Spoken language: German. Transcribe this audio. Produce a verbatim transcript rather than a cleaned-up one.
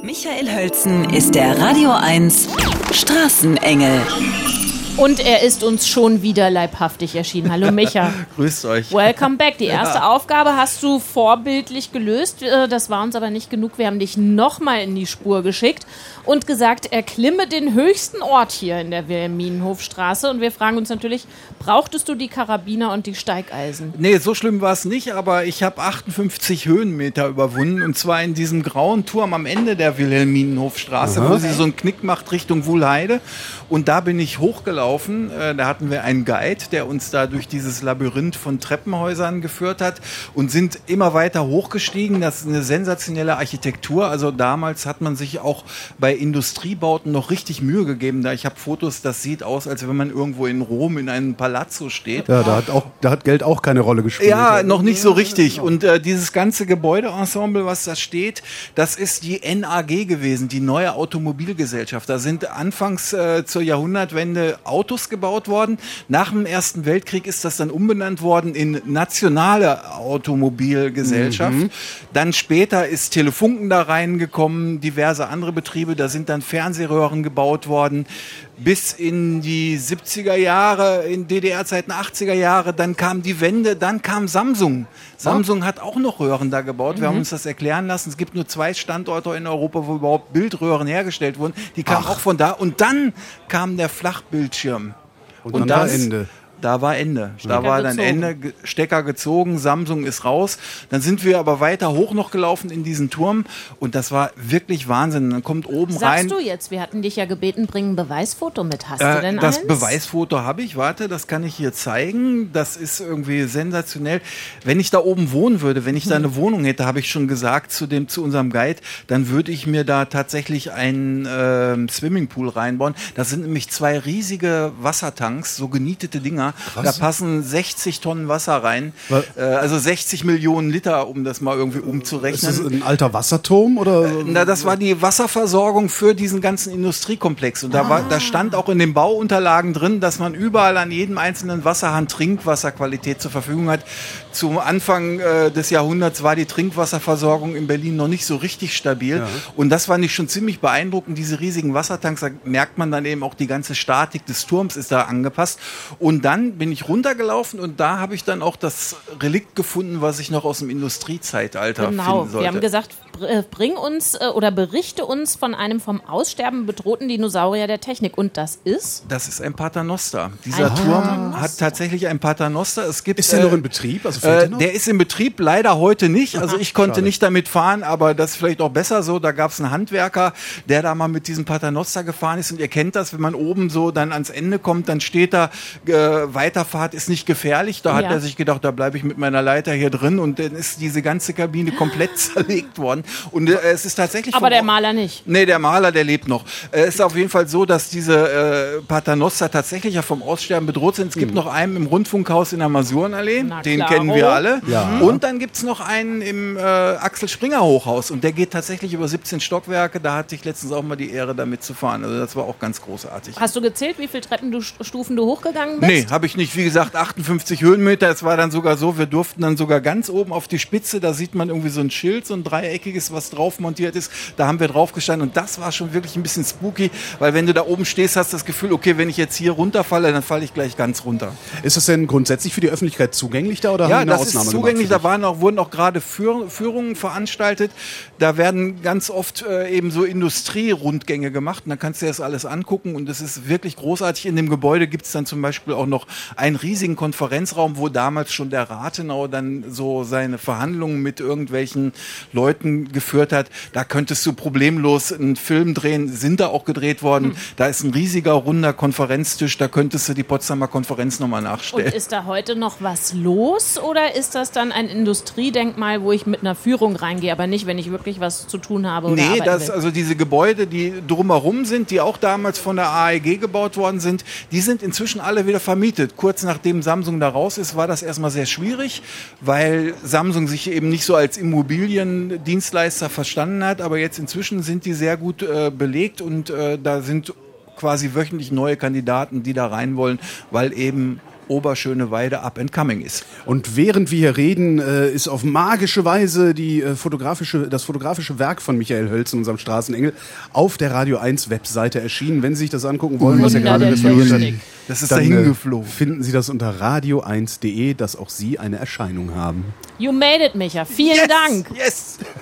Michael Hölzen ist der Radio eins Straßenengel. Und er ist uns schon wieder leibhaftig erschienen. Hallo Micha. Grüßt euch. Welcome back. Die erste Ja. Aufgabe hast du vorbildlich gelöst. Das war uns aber nicht genug. Wir haben dich nochmal in die Spur geschickt und gesagt, erklimme den höchsten Ort hier in der Wilhelminenhofstraße. Und wir fragen uns natürlich, brauchtest du die Karabiner und die Steigeisen? Nee, so schlimm war es nicht, aber ich habe achtundfünfzig Höhenmeter überwunden. Und zwar in diesem grauen Turm am Ende der Wilhelminenhofstraße, wo sie so einen Knick macht Richtung Wuhlheide. Und da bin ich hochgelaufen. Da hatten wir einen Guide, der uns da durch dieses Labyrinth von Treppenhäusern geführt hat und sind immer weiter hochgestiegen. Das ist eine sensationelle Architektur. Also damals hat man sich auch bei Industriebauten noch richtig Mühe gegeben. Da ich habe Fotos, das sieht aus, als wenn man irgendwo in Rom in einem Palazzo steht. Ja, da hat, auch, da hat Geld auch keine Rolle gespielt. Ja, noch nicht so richtig. Und äh, dieses ganze Gebäudeensemble, was da steht, das ist die N A G gewesen, die neue Automobilgesellschaft. Da sind anfangs äh, zur Jahrhundertwende Autos gebaut worden. Nach dem Ersten Weltkrieg ist das dann umbenannt worden in Nationale Automobilgesellschaft. Mhm. Dann später ist Telefunken da reingekommen, diverse andere Betriebe. Da sind dann Fernsehröhren gebaut worden. Bis in die siebziger Jahre, in D D R-Zeiten, achtziger Jahre, dann kam die Wende, dann kam Samsung. Samsung hat auch noch Röhren da gebaut. Wir mhm. haben uns das erklären lassen. Es gibt nur zwei Standorte in Europa, wo überhaupt Bildröhren hergestellt wurden. Die kamen Ach. auch von da. Und dann kam der Flachbildschirm. Und, und dann war Ende. Da war Ende. Da Stecker war dann gezogen. Ende, Stecker gezogen, Samsung ist raus. Dann sind wir aber weiter hoch noch gelaufen in diesen Turm und das war wirklich Wahnsinn. Dann kommt oben Sagst rein. Sagst du jetzt, wir hatten dich ja gebeten, bring ein Beweisfoto mit. Hast äh, du denn das eins? Beweisfoto habe ich, warte, das kann ich hier zeigen. Das ist irgendwie sensationell. Wenn ich da oben wohnen würde, wenn ich da eine Wohnung hätte, habe ich schon gesagt zu, dem, zu unserem Guide, dann würde ich mir da tatsächlich einen äh, Swimmingpool reinbauen. Das sind nämlich zwei riesige Wassertanks, so genietete Dinger. Krass. Da passen sechzig Tonnen Wasser rein, äh, also sechzig Millionen Liter, um das mal irgendwie umzurechnen. Ist das ein alter Wasserturm? Oder? Äh, na, das war die Wasserversorgung für diesen ganzen Industriekomplex. Und da, war, da stand auch in den Bauunterlagen drin, dass man überall an jedem einzelnen Wasserhahn Trinkwasserqualität zur Verfügung hat. Zum Anfang äh, des Jahrhunderts war die Trinkwasserversorgung in Berlin noch nicht so richtig stabil. Ja. Und das fand ich schon ziemlich beeindruckend, diese riesigen Wassertanks. Da merkt man dann eben auch, die ganze Statik des Turms ist da angepasst. Und dann bin ich runtergelaufen und da habe ich dann auch das Relikt gefunden, was ich noch aus dem Industriezeitalter genau. finden sollte. Wir haben gesagt, bring uns äh, oder berichte uns von einem vom Aussterben bedrohten Dinosaurier der Technik. Und das ist? Das ist ein Paternoster. Dieser ein Turm Paternoster. hat tatsächlich ein Paternoster. Es gibt, ist der äh, noch in Betrieb? Also fährt äh, der noch? Der ist in Betrieb, leider heute nicht. Also ich konnte Schade. nicht damit fahren, aber das ist vielleicht auch besser so. Da gab es einen Handwerker, der da mal mit diesem Paternoster gefahren ist. Und ihr kennt das, wenn man oben so dann ans Ende kommt, dann steht da, äh, Weiterfahrt ist nicht gefährlich. Da hat ja. er sich gedacht, da bleibe ich mit meiner Leiter hier drin. Und dann ist diese ganze Kabine komplett zerlegt worden. Und äh, es ist tatsächlich... Aber der Maler nicht. Nee, der Maler, der lebt noch. Es äh, ist auf jeden Fall so, dass diese äh, Paternoster tatsächlich ja vom Aussterben bedroht sind. Es gibt mhm. noch einen im Rundfunkhaus in der Masurenallee. Na, den klaro. kennen wir alle. Ja. Und dann gibt es noch einen im äh, Axel Springer Hochhaus. Und der geht tatsächlich über siebzehn Stockwerke. Da hatte ich letztens auch mal die Ehre, damit zu fahren. Also das war auch ganz großartig. Hast du gezählt, wie viele Treppenstufen du hochgegangen bist? Nee, habe ich nicht. Wie gesagt, achtundfünfzig Höhenmeter. Es war dann sogar so, wir durften dann sogar ganz oben auf die Spitze. Da sieht man irgendwie so ein Schild, so ein dreieckiges, was drauf montiert ist. Da haben wir drauf gestanden. Und das war schon wirklich ein bisschen spooky. Weil wenn du da oben stehst, hast du das Gefühl, okay, wenn ich jetzt hier runterfalle, dann falle ich gleich ganz runter. Ist das denn grundsätzlich für die Öffentlichkeit zugänglich da? Oder ja, haben die eine das Ausnahme ist zugänglich. gemacht Da waren auch, wurden auch gerade Führ- Führungen veranstaltet. Da werden ganz oft äh, eben so Industrierundgänge gemacht. Und dann kannst du dir das alles angucken. Und das ist wirklich großartig. In dem Gebäude gibt es dann zum Beispiel auch noch einen riesigen Konferenzraum, wo damals schon der Rathenau dann so seine Verhandlungen mit irgendwelchen Leuten geführt hat. Da könntest du problemlos einen Film drehen, sind da auch gedreht worden. Hm. Da ist ein riesiger, runder Konferenztisch, da könntest du die Potsdamer Konferenz nochmal nachstellen. Und ist da heute noch was los oder ist das dann ein Industriedenkmal, wo ich mit einer Führung reingehe, aber nicht, wenn ich wirklich was zu tun habe oder Nee, das, will? also diese Gebäude, die drumherum sind, die auch damals von der A E G gebaut worden sind, die sind inzwischen alle wieder vermietet. Kurz nachdem Samsung da raus ist, war das erstmal sehr schwierig, weil Samsung sich eben nicht so als Immobiliendienstleister verstanden hat, aber jetzt inzwischen sind die sehr gut äh, belegt und äh, da sind quasi wöchentlich neue Kandidaten, die da rein wollen, weil eben Oberschöneweide up and coming ist. Und während wir hier reden, äh, ist auf magische Weise die, äh, fotografische, das fotografische Werk von Michael Hölzen, unserem Straßenengel, auf der Radio eins Webseite erschienen. Wenn Sie sich das angucken wollen, was ja gerade der das war, Technik. Das ist dann dahin äh, geflogen. finden Sie das unter radio eins punkt de, dass auch Sie eine Erscheinung haben. You made it, Micha. Vielen yes, Dank. Yes!